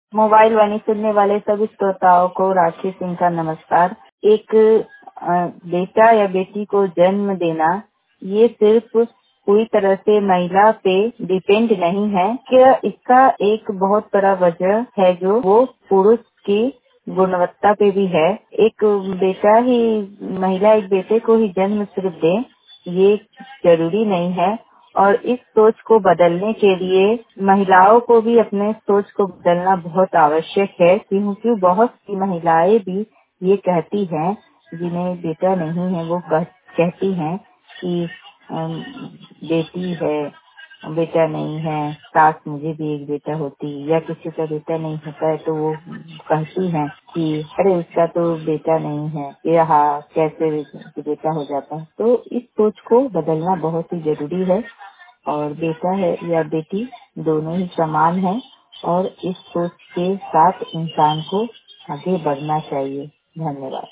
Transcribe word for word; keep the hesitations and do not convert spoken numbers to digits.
Mobile वाणी सुनने वाले सभी श्रोताओं को राखी सिंह का नमस्कार। एक अ, बेटा या बेटी को जन्म देना ये सिर्फ पूरी तरह से महिला पे डिपेंड नहीं है कि इसका एक बहुत बड़ा वजह है जो वो पुरुष की गुणवत्ता पे भी है। एक बेटा ही महिला एक बेटे को ही जन्म सिर्फ दे ये जरूरी नहीं है और इस सोच को बदलने के लिए महिलाओं को भी अपने सोच को बदलना बहुत आवश्यक है, क्योंकि बहुत सी महिलाएं भी ये कहती हैं जिन्हें बेटा नहीं है, वो कह, कहती हैं कि अम, बेटी है, बेटा नहीं है, काश मुझे भी एक बेटा होती, या किसी का बेटा नहीं होता है तो वो कहती हैं कि अरे उसका तो बेटा नहीं है, या हाँ कैसे बेटा हो जाता है। तो इस सोच को बदलना बहुत ही जरूरी है और बेटा है या बेटी दोनों ही समान है और इस सोच के साथ इंसान को आगे बढ़ना चाहिए। धन्यवाद।